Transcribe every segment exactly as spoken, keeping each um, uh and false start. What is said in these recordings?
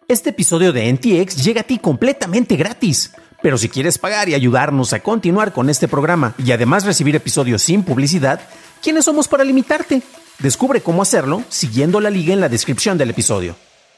Este episodio de N T X llega a ti completamente gratis. Pero si quieres pagar y ayudarnos a continuar con este programa y además recibir episodios sin publicidad, ¿quiénes somos para limitarte? Descubre cómo hacerlo siguiendo la liga en la descripción del episodio.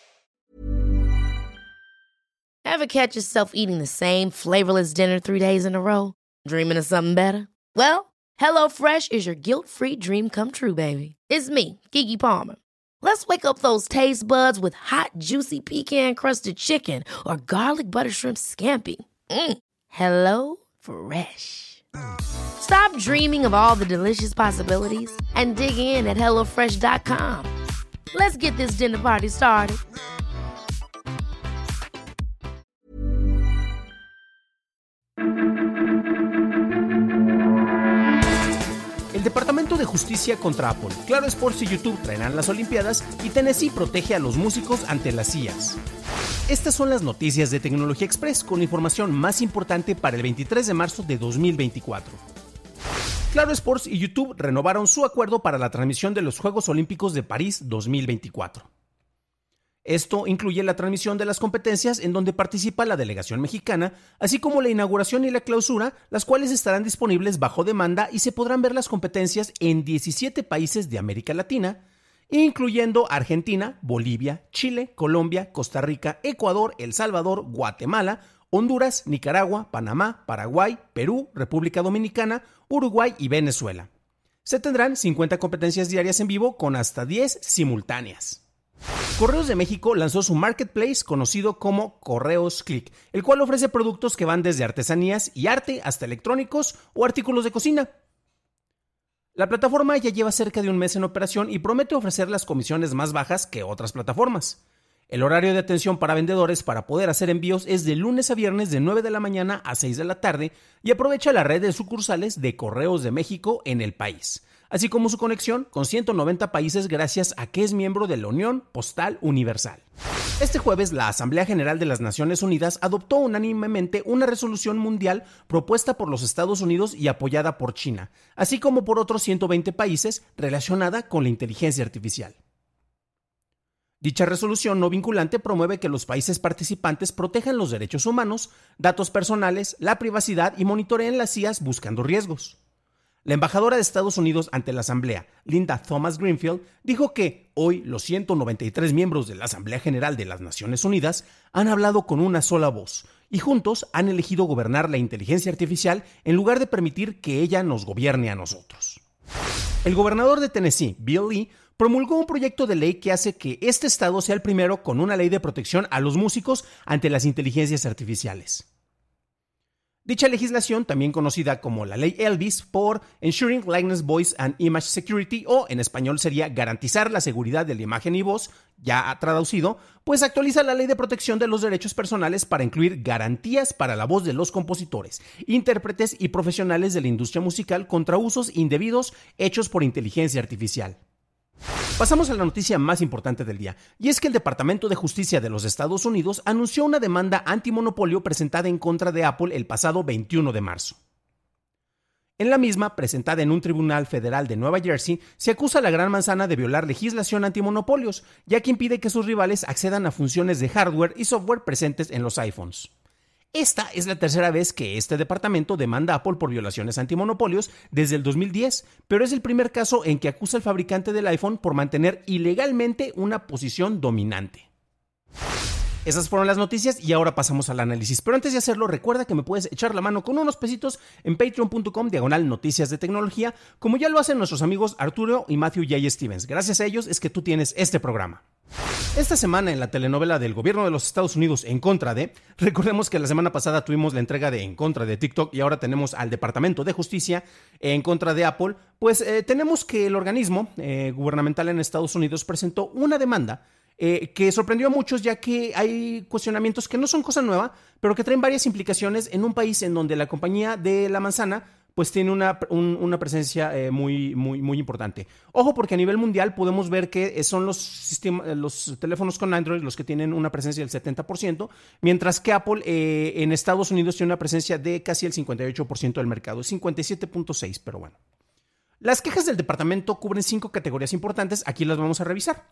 Ever catch yourself eating the same flavorless dinner three days in a row? Dreaming of something better? Well, HelloFresh is your guilt-free dream come true, baby. It's me, Keke Palmer. Let's wake up those taste buds with hot, juicy pecan-crusted chicken or garlic butter shrimp scampi. Mm. Hello Fresh. Stop dreaming of all the delicious possibilities and dig in at hello fresh dot com. Let's get this dinner party started. El Departamento de Justicia contra Apple, Claro Sports y YouTube traerán las Olimpiadas y Tennessee protege a los músicos ante las C I As. Estas son las noticias de Tecnología Express con la información más importante para el veintitrés de marzo de dos mil veinticuatro. Claro Sports y YouTube renovaron su acuerdo para la transmisión de los Juegos Olímpicos de París dos mil veinticuatro. Esto incluye la transmisión de las competencias en donde participa la delegación mexicana, así como la inauguración y la clausura, las cuales estarán disponibles bajo demanda y se podrán ver las competencias en diecisiete países de América Latina, incluyendo Argentina, Bolivia, Chile, Colombia, Costa Rica, Ecuador, El Salvador, Guatemala, Honduras, Nicaragua, Panamá, Paraguay, Perú, República Dominicana, Uruguay y Venezuela. Se tendrán cincuenta competencias diarias en vivo con hasta diez simultáneas. Correos de México lanzó su marketplace conocido como Correos Click, el cual ofrece productos que van desde artesanías y arte hasta electrónicos o artículos de cocina. La plataforma ya lleva cerca de un mes en operación y promete ofrecer las comisiones más bajas que otras plataformas. El horario de atención para vendedores para poder hacer envíos es de lunes a viernes de nueve de la mañana a seis de la tarde y aprovecha la red de sucursales de Correos de México en el país, así como su conexión con ciento noventa países gracias a que es miembro de la Unión Postal Universal. Este jueves, la Asamblea General de las Naciones Unidas adoptó unánimemente una resolución mundial propuesta por los Estados Unidos y apoyada por China, así como por otros ciento veinte países relacionada con la inteligencia artificial. Dicha resolución no vinculante promueve que los países participantes protejan los derechos humanos, datos personales, la privacidad y monitoreen las I As buscando riesgos. La embajadora de Estados Unidos ante la Asamblea, Linda Thomas Greenfield, dijo que hoy los ciento noventa y tres miembros de la Asamblea General de las Naciones Unidas han hablado con una sola voz y juntos han elegido gobernar la inteligencia artificial en lugar de permitir que ella nos gobierne a nosotros. El gobernador de Tennessee, Bill Lee, promulgó un proyecto de ley que hace que este estado sea el primero con una ley de protección a los músicos ante las inteligencias artificiales. Dicha legislación, también conocida como la Ley Elvis por Ensuring Likeness, Voice and Image Security, o en español sería garantizar la seguridad de la imagen y voz, ya traducido, pues actualiza la Ley de Protección de los Derechos Personales para incluir garantías para la voz de los compositores, intérpretes y profesionales de la industria musical contra usos indebidos hechos por inteligencia artificial. Pasamos a la noticia más importante del día, y es que el Departamento de Justicia de los Estados Unidos anunció una demanda antimonopolio presentada en contra de Apple el pasado veintiuno de marzo. En la misma, presentada en un tribunal federal de Nueva Jersey, se acusa a la Gran Manzana de violar legislación antimonopolios, ya que impide que sus rivales accedan a funciones de hardware y software presentes en los iPhones. Esta es la tercera vez que este departamento demanda a Apple por violaciones antimonopolios desde el dos mil diez, pero es el primer caso en que acusa al fabricante del iPhone por mantener ilegalmente una posición dominante. Esas fueron las noticias y ahora pasamos al análisis. Pero antes de hacerlo, recuerda que me puedes echar la mano con unos pesitos en patreon punto com diagonal noticias de tecnología, como ya lo hacen nuestros amigos Arturo y Matthew J. Stevens. Gracias a ellos es que tú tienes este programa. Esta semana en la telenovela del gobierno de los Estados Unidos en contra de, recordemos que la semana pasada tuvimos la entrega de En contra de TikTok y ahora tenemos al Departamento de Justicia en contra de Apple, pues eh, tenemos que el organismo eh, gubernamental en Estados Unidos presentó una demanda eh, que sorprendió a muchos, ya que hay cuestionamientos que no son cosa nueva, pero que traen varias implicaciones en un país en donde la compañía de la manzana pues tiene una, un, una presencia eh, muy, muy, muy importante. Ojo, porque a nivel mundial podemos ver que son los, sistema, los teléfonos con Android los que tienen una presencia del setenta por ciento, mientras que Apple eh, en Estados Unidos tiene una presencia de casi el cincuenta y ocho por ciento del mercado, cincuenta y siete punto seis por ciento, pero bueno. Las quejas del departamento cubren cinco categorías importantes, aquí las vamos a revisar.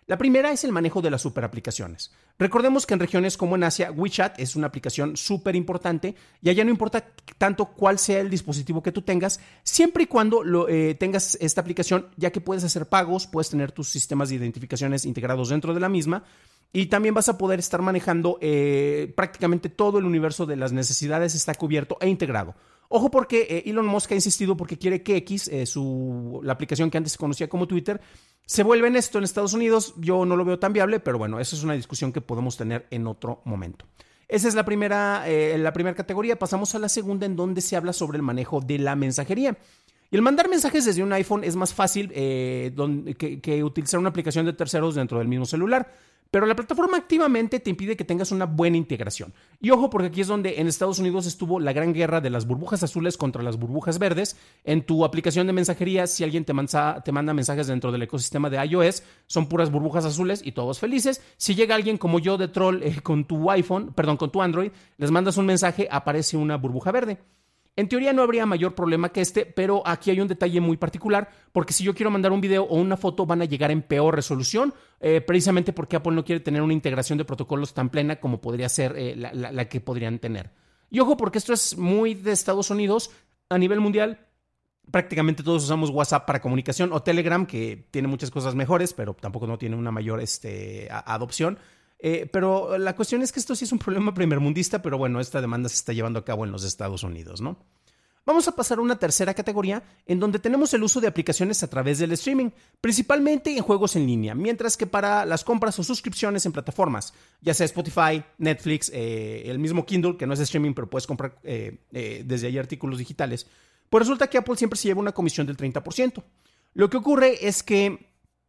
La primera es el manejo de las superaplicaciones. Recordemos que en regiones como en Asia, WeChat es una aplicación súper importante y allá no importa tanto cuál sea el dispositivo que tú tengas, siempre y cuando lo, eh, tengas esta aplicación, ya que puedes hacer pagos, puedes tener tus sistemas de identificaciones integrados dentro de la misma y también vas a poder estar manejando eh, prácticamente todo el universo de las necesidades está cubierto e integrado. Ojo porque eh, Elon Musk ha insistido porque quiere que X, eh, su, la aplicación que antes se conocía como Twitter, se vuelva en esto en Estados Unidos. Yo no lo veo tan viable, pero bueno, esa es una discusión que podemos tener en otro momento. Esa es la primera, eh, la primera categoría. Pasamos a la segunda, en donde se habla sobre el manejo de la mensajería. Y el mandar mensajes desde un iPhone es más fácil eh, donde, que, que utilizar una aplicación de terceros dentro del mismo celular. Pero la plataforma activamente te impide que tengas una buena integración. Y ojo, porque aquí es donde en Estados Unidos estuvo la gran guerra de las burbujas azules contra las burbujas verdes. En tu aplicación de mensajería, si alguien te, manza, te manda mensajes dentro del ecosistema de iOS, son puras burbujas azules y todos felices. Si llega alguien como yo de troll eh, con tu iPhone, perdón, con tu Android, les mandas un mensaje, aparece una burbuja verde. En teoría no habría mayor problema que este, pero aquí hay un detalle muy particular, porque si yo quiero mandar un video o una foto van a llegar en peor resolución, eh, precisamente porque Apple no quiere tener una integración de protocolos tan plena como podría ser eh, la, la, la que podrían tener. Y ojo, porque esto es muy de Estados Unidos. A nivel mundial, prácticamente todos usamos WhatsApp para comunicación o Telegram, que tiene muchas cosas mejores, pero tampoco no tiene una mayor este, a, adopción. Eh, pero la cuestión es que esto sí es un problema primermundista, pero bueno, esta demanda se está llevando a cabo en los Estados Unidos, ¿no? Vamos a pasar a una tercera categoría en donde tenemos el uso de aplicaciones a través del streaming, principalmente en juegos en línea, mientras que para las compras o suscripciones en plataformas, ya sea Spotify, Netflix, eh, el mismo Kindle, que no es streaming, pero puedes comprar eh, eh, desde ahí artículos digitales, pues resulta que Apple siempre se lleva una comisión del treinta por ciento. Lo que ocurre es que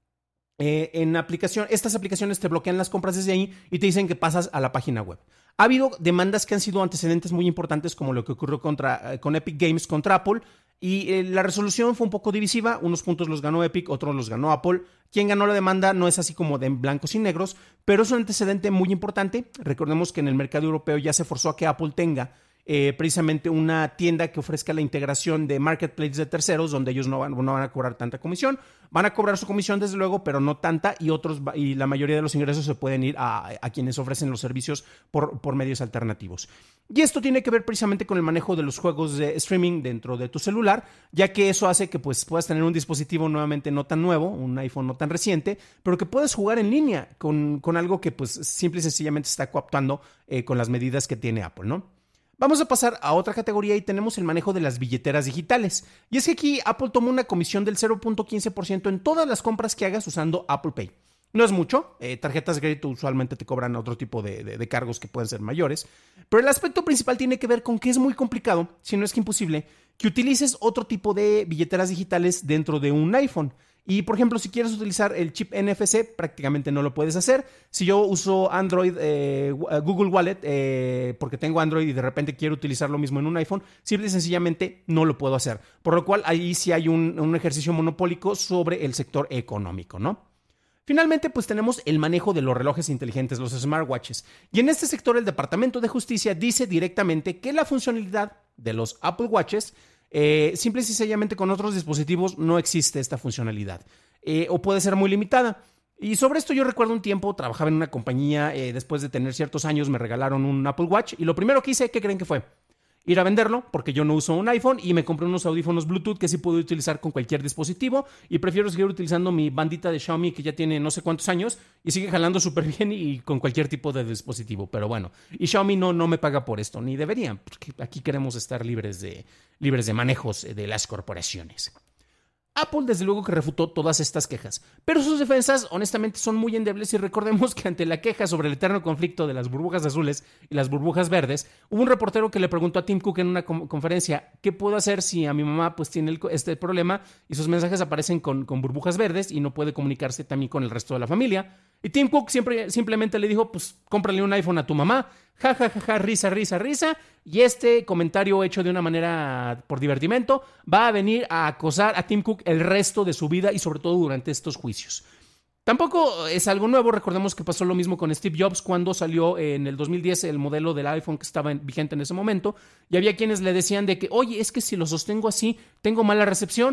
Eh, en aplicación, estas aplicaciones te bloquean las compras desde ahí y te dicen que pasas a la página web. Ha habido demandas que han sido antecedentes muy importantes, como lo que ocurrió contra, eh, con Epic Games contra Apple, y eh, la resolución fue un poco divisiva. Unos puntos los ganó Epic, otros los ganó Apple. Quien ganó la demanda no es así como de blancos y negros, pero es un antecedente muy importante. Recordemos que en el mercado europeo ya se forzó a que Apple tenga Eh, precisamente una tienda que ofrezca la integración de marketplace de terceros, donde ellos no van, no van a cobrar tanta comisión. Van a cobrar su comisión desde luego, pero no tanta, y otros y la mayoría de los ingresos se pueden ir a, a quienes ofrecen los servicios por, por medios alternativos. Y esto tiene que ver precisamente con el manejo de los juegos de streaming dentro de tu celular, ya que eso hace que pues, puedas tener un dispositivo nuevamente no tan nuevo, un iPhone no tan reciente, pero que puedes jugar en línea con, con algo que pues simple y sencillamente está coaptando eh, con las medidas que tiene Apple, ¿no? Vamos a pasar a otra categoría y tenemos el manejo de las billeteras digitales. Y es que aquí Apple toma una comisión del cero punto quince por ciento en todas las compras que hagas usando Apple Pay. No es mucho, eh, tarjetas de crédito usualmente te cobran otro tipo de, de, de cargos que pueden ser mayores, pero el aspecto principal tiene que ver con que es muy complicado, si no es que imposible, que utilices otro tipo de billeteras digitales dentro de un iPhone. Y, por ejemplo, si quieres utilizar el chip N F C, prácticamente no lo puedes hacer. Si yo uso Android, eh, Google Wallet, eh, porque tengo Android y de repente quiero utilizar lo mismo en un iPhone, simple y sencillamente no lo puedo hacer. Por lo cual, ahí sí hay un, un ejercicio monopólico sobre el sector económico, ¿no? Finalmente, pues tenemos el manejo de los relojes inteligentes, los smartwatches. Y en este sector, el Departamento de Justicia dice directamente que la funcionalidad de los Apple Watches Eh, simple y sencillamente con otros dispositivos no existe esta funcionalidad eh, o puede ser muy limitada. Y sobre esto yo recuerdo un tiempo, trabajaba en una compañía, eh, después de tener ciertos años me regalaron un Apple Watch y lo primero que hice, ¿qué creen que fue? Ir a venderlo, porque yo no uso un iPhone y me compré unos audífonos Bluetooth que sí puedo utilizar con cualquier dispositivo y prefiero seguir utilizando mi bandita de Xiaomi que ya tiene no sé cuántos años y sigue jalando súper bien y con cualquier tipo de dispositivo, pero bueno, y Xiaomi no, no me paga por esto, ni deberían, porque aquí queremos estar libres de, libres de manejos de las corporaciones. Apple desde luego que refutó todas estas quejas, pero sus defensas honestamente son muy endebles y recordemos que ante la queja sobre el eterno conflicto de las burbujas azules y las burbujas verdes, hubo un reportero que le preguntó a Tim Cook en una com- conferencia, ¿qué puedo hacer si a mi mamá pues tiene el, este problema y sus mensajes aparecen con, con burbujas verdes y no puede comunicarse también con el resto de la familia? Y Tim Cook siempre, simplemente le dijo, pues cómprale un iPhone a tu mamá, ja, ja, ja, ja, risa, risa, risa, y este comentario hecho de una manera por divertimento va a venir a acosar a Tim Cook el resto de su vida y sobre todo durante estos juicios. Tampoco es algo nuevo, recordemos que pasó lo mismo con Steve Jobs cuando salió en el dos mil diez el modelo del iPhone que estaba vigente en ese momento, y había quienes le decían de que, oye, es que si lo sostengo así, tengo mala recepción.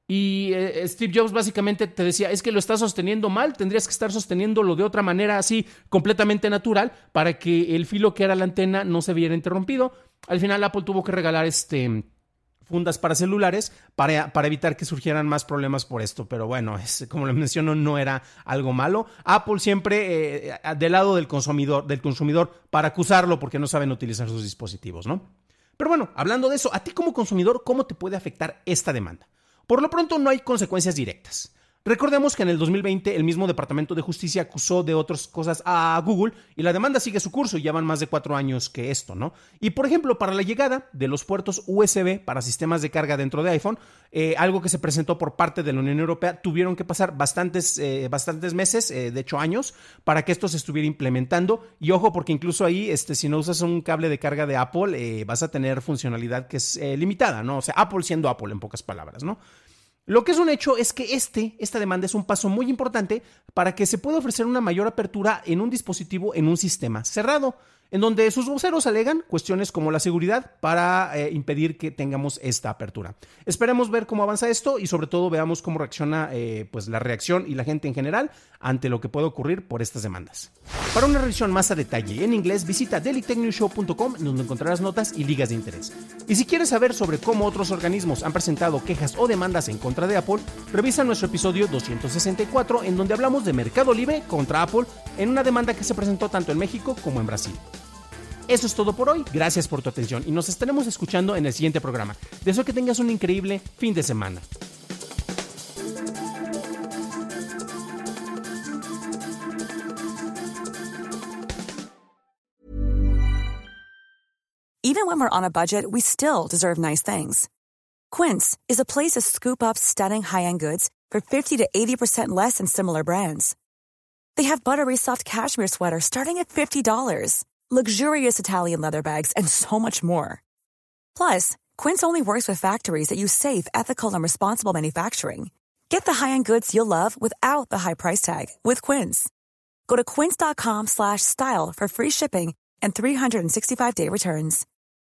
Y eh, Steve Jobs básicamente te decía, es que lo estás sosteniendo mal, tendrías que estar sosteniéndolo de otra manera así, completamente natural, para que el filo que era la antena no se viera interrumpido. Al final Apple tuvo que regalar este... fundas para celulares para, para evitar que surgieran más problemas por esto, pero bueno, es, como les menciono, no era algo malo. Apple siempre eh, del lado del consumidor, del consumidor para acusarlo porque no saben utilizar sus dispositivos, ¿no? Pero bueno, hablando de eso, a ti como consumidor, ¿cómo te puede afectar esta demanda? Por lo pronto no hay consecuencias directas. Recordemos que en el dos mil veinte el mismo Departamento de Justicia acusó de otras cosas a Google y la demanda sigue su curso y ya van más de cuatro años que esto, ¿no? Y por ejemplo, para la llegada de los puertos U S B para sistemas de carga dentro de iPhone, eh, algo que se presentó por parte de la Unión Europea, tuvieron que pasar bastantes, eh, bastantes meses, eh, de hecho años, para que esto se estuviera implementando. Y ojo, porque incluso ahí, este, si no usas un cable de carga de Apple, eh, vas a tener funcionalidad que es eh, limitada, ¿no? O sea, Apple siendo Apple en pocas palabras, ¿no? Lo que es un hecho es que este, esta demanda es un paso muy importante para que se pueda ofrecer una mayor apertura en un dispositivo en un sistema cerrado, en donde sus voceros alegan cuestiones como la seguridad para eh, impedir que tengamos esta apertura. Esperemos ver cómo avanza esto y sobre todo veamos cómo reacciona eh, pues la reacción y la gente en general ante lo que puede ocurrir por estas demandas. Para una revisión más a detalle en inglés, visita daily tech news show punto com, donde encontrarás notas y ligas de interés. Y si quieres saber sobre cómo otros organismos han presentado quejas o demandas en contra de Apple, revisa nuestro episodio doscientos sesenta y cuatro, en donde hablamos de Mercado Libre contra Apple en una demanda que se presentó tanto en México como en Brasil. Eso es todo por hoy, gracias por tu atención y nos estaremos escuchando en el siguiente programa. Deseo que tengas un increíble fin de semana. Even when we're on a budget, we still deserve nice things. Quince is a place to scoop up stunning high-end goods for fifty to eighty percent less than similar brands. They have buttery soft cashmere sweaters starting at fifty dollars, luxurious Italian leather bags, and so much more. Plus, Quince only works with factories that use safe, ethical, and responsible manufacturing. Get the high-end goods you'll love without the high price tag with Quince. Go to quince dot com slash style for free shipping and three sixty-five day returns.